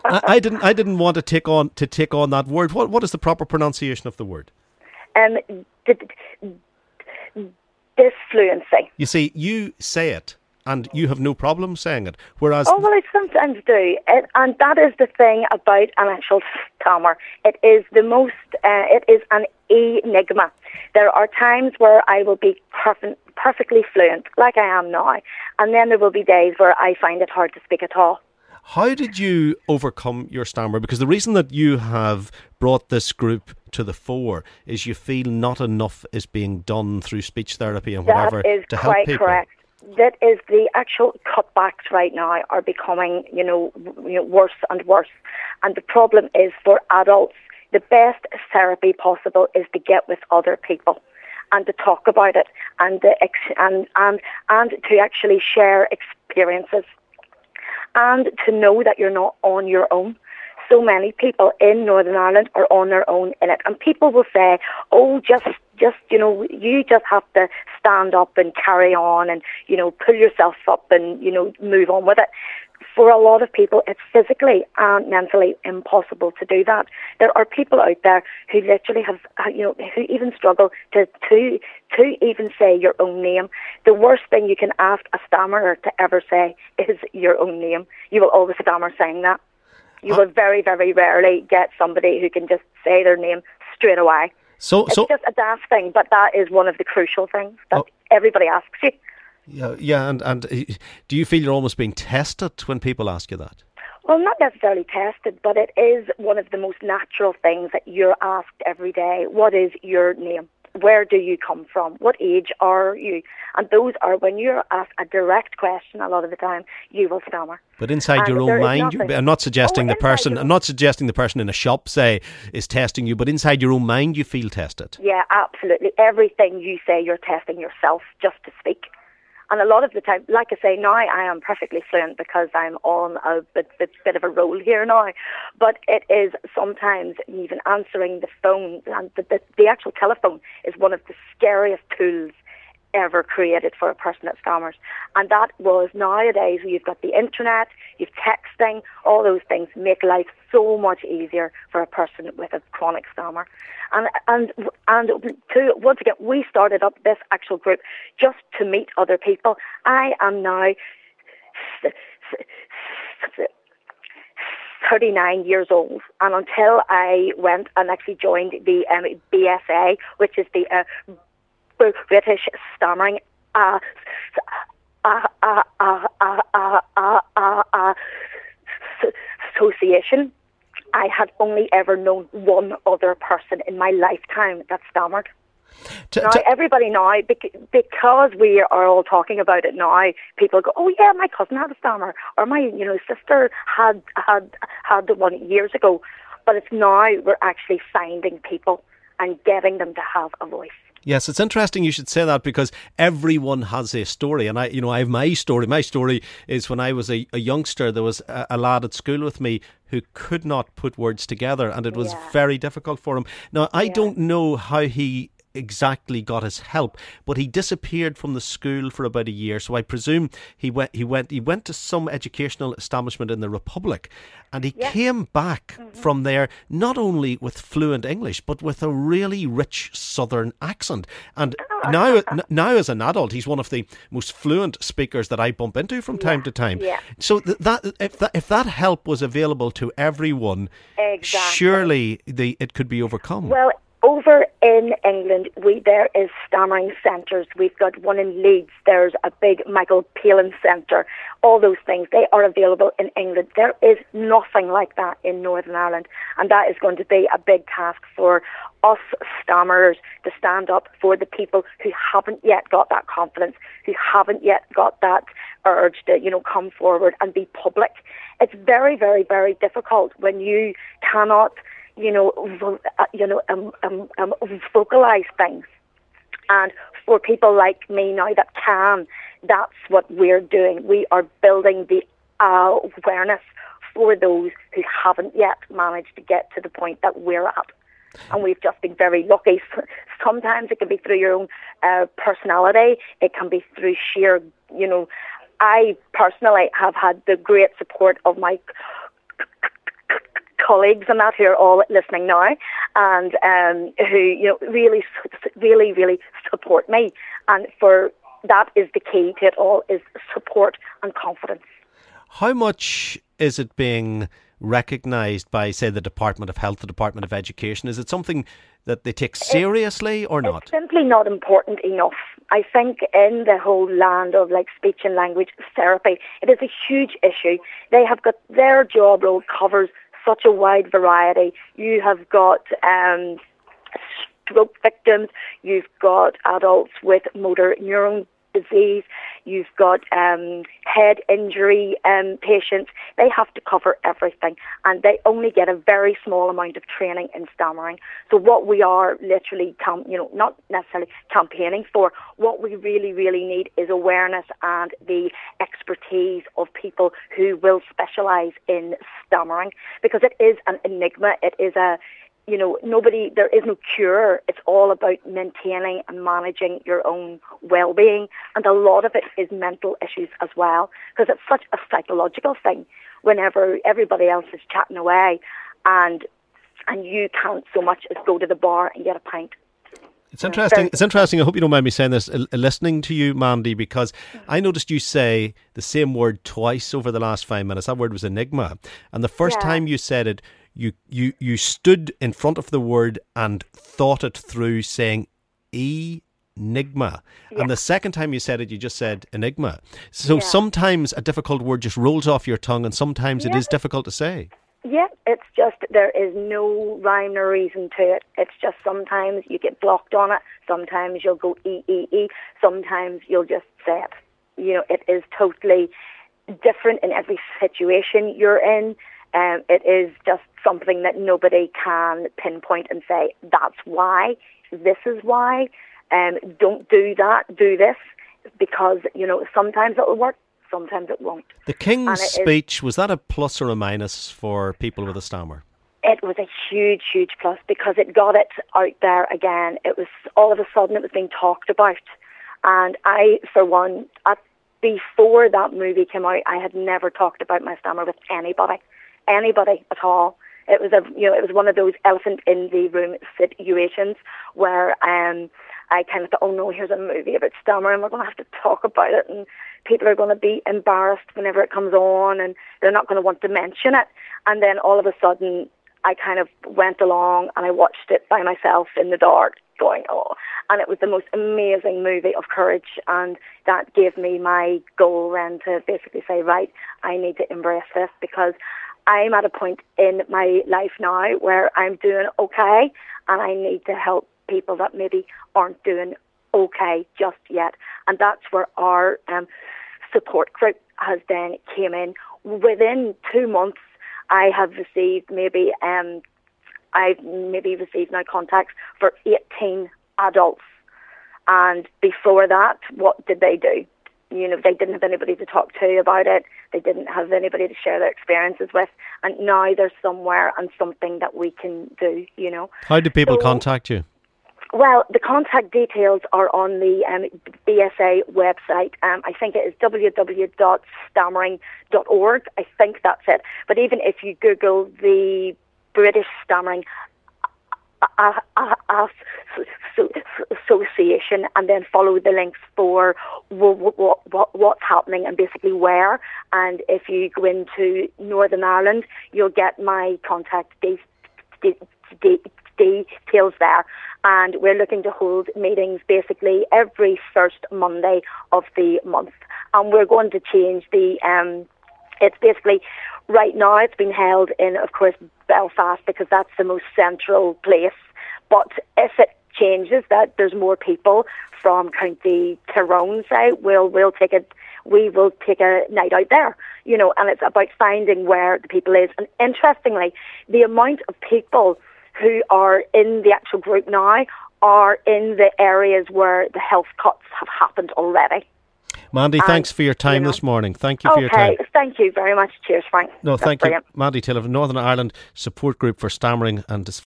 I didn't want to take on that word. What is the proper pronunciation of the word? Disfluency. You see, you say it, and you have no problem saying it. Whereas, I sometimes do, and that is the thing about an actual stammer. It is it is an enigma. There are times where I will be perfectly fluent, like I am now, and then there will be days where I find it hard to speak at all. How did you overcome your stammer? Because the reason that you have brought this group to the fore is you feel not enough is being done through speech therapy and whatever to help people. That is quite correct. That is, the actual cutbacks right now are becoming, worse and worse. And the problem is, for adults, the best therapy possible is to get with other people and to talk about it and to actually share experiences and to know that you're not on your own. So many people in Northern Ireland are on their own in it. And people will say, you just have to stand up and carry on and, pull yourself up and, move on with it. For a lot of people, it's physically and mentally impossible to do that. There are people out there who literally have, who even struggle to even say your own name. The worst thing you can ask a stammerer to ever say is your own name. You will always stammer saying that. You will very, very rarely get somebody who can just say their name straight away. It's just a daft thing, but that is one of the crucial things that everybody asks you. Yeah, and do you feel you're almost being tested when people ask you that? Well, not necessarily tested, but it is one of the most natural things that you're asked every day. What is your name? Where do you come from? What age are you? And those are, when you're asked a direct question, a lot of the time, you will stammer. But inside your own mind, I'm not suggesting the person in a shop, say, is testing you, but inside your own mind, you feel tested. Yeah, absolutely. Everything you say, you're testing yourself just to speak. And a lot of the time, like I say, now I am perfectly fluent because I'm on a bit of a roll here now. But it is sometimes even answering the phone, and the actual telephone is one of the scariest tools ever created for a person that stammers. And that was, nowadays, you've got the internet, you've texting, all those things make life so much easier for a person with a chronic stammer. And once again, we started up this actual group just to meet other people. I am now 39 years old, and until I went and actually joined the BSA, which is the British Stammering Association, I had only ever known one other person in my lifetime that stammered. Everybody now, because we are all talking about it now, people go, oh yeah, my cousin had a stammer, or my sister had one years ago. But it's now we're actually finding people and getting them to have a voice. Yes, it's interesting you should say that, because everyone has a story, and I have my story. My story is when I was a youngster, there was a lad at school with me who could not put words together, and it was very difficult for him. Now, I don't know how he exactly got his help, but he disappeared from the school for about a year, so I presume he went to some educational establishment in the Republic, and he came back from there not only with fluent English but with a really rich southern accent, and now as an adult he's one of the most fluent speakers that I bump into from time to time. So if that help was available to everyone, surely it could be overcome. Well, over in England, there is stammering centres. We've got one in Leeds. There's a big Michael Palin Centre. All those things, they are available in England. There is nothing like that in Northern Ireland. And that is going to be a big task for us stammerers to stand up for the people who haven't yet got that confidence, who haven't yet got that urge to, come forward and be public. It's very, very, very difficult when you cannot vocalize things. And for people like me now that can, that's what we're doing. We are building the awareness for those who haven't yet managed to get to the point that we're at. And we've just been very lucky. Sometimes it can be through your own personality. It can be through sheer, I personally have had the great support of my colleagues and that who are all listening now, and who really support me. And for that is the key to it all, is support and confidence. How much is it being recognised by, say, the Department of Health, the Department of Education? Is it something that they take seriously or not? It's simply not important enough. I think in the whole land of speech and language therapy, it is a huge issue. They have got, their job role covers such a wide variety. You have got stroke victims, you've got adults with motor neuron disease, you've got head injury patients. They have to cover everything, and they only get a very small amount of training in stammering. So what we are literally, not necessarily campaigning for, what we really, really need is awareness and the expertise of people who will specialise in stammering, because it is an enigma. It is there is no cure. It's all about maintaining and managing your own well-being. And a lot of it is mental issues as well, because it's such a psychological thing whenever everybody else is chatting away and you can't so much as go to the bar and get a pint. It's interesting. It's interesting. I hope you don't mind me saying this, listening to you, Mandy, because I noticed you say the same word twice over the last 5 minutes. That word was enigma. And the first time you said it, you stood in front of the word and thought it through, saying enigma. Yeah. And the second time you said it, you just said enigma. So sometimes a difficult word just rolls off your tongue, and sometimes it is difficult to say. Yeah, it's just, there is no rhyme or reason to it. It's just sometimes you get blocked on it. Sometimes you'll go E. Sometimes you'll just say it. It is totally different in every situation you're in. It is just something that nobody can pinpoint and say, that's why, this is why, don't do that, do this, because, sometimes it'll work, sometimes it won't. The King's speech, was that a plus or a minus for people with a stammer? It was a huge, huge plus, because it got it out there again. It was, all of a sudden, it was being talked about. And I, for one, before that movie came out, I had never talked about my stammer with anybody at all. It was it was one of those elephant in the room situations where I kind of thought, oh no, here's a movie about stammer and we're going to have to talk about it, and people are going to be embarrassed whenever it comes on and they're not going to want to mention it. And then all of a sudden I kind of went along and I watched it by myself in the dark going, oh, and it was the most amazing movie of courage, and that gave me my goal then to basically say, right, I need to embrace this, because I'm at a point in my life now where I'm doing okay, and I need to help people that maybe aren't doing okay just yet. And that's where our support group has then came in. Within 2 months, I have received I've received now contacts for 18 adults. And before that, what did they do? They didn't have anybody to talk to about it. They didn't have anybody to share their experiences with. And now there's somewhere and something that we can do, How do people contact you? Well, the contact details are on the BSA website. I think it is www.stammering.org. I think that's it. But even if you Google the British Stammering Association and then follow the links for what's happening and basically where, and if you go into Northern Ireland, you'll get my contact details there. And we're looking to hold meetings basically every first Monday of the month. And we're going to change it's basically, right now it's been held in, of course, Belfast, because that's the most central place. But if it changes, that there's more people from County Tyrone, say, we will take a night out there, and it's about finding where the people is. And interestingly, the amount of people who are in the actual group now are in the areas where the health cuts have happened already. Mandy, thanks for your time this morning. Thank you for your time. Thank you very much. Cheers, Frank. No, thank you. Mandy Taylor of Northern Ireland Support Group for Stammering and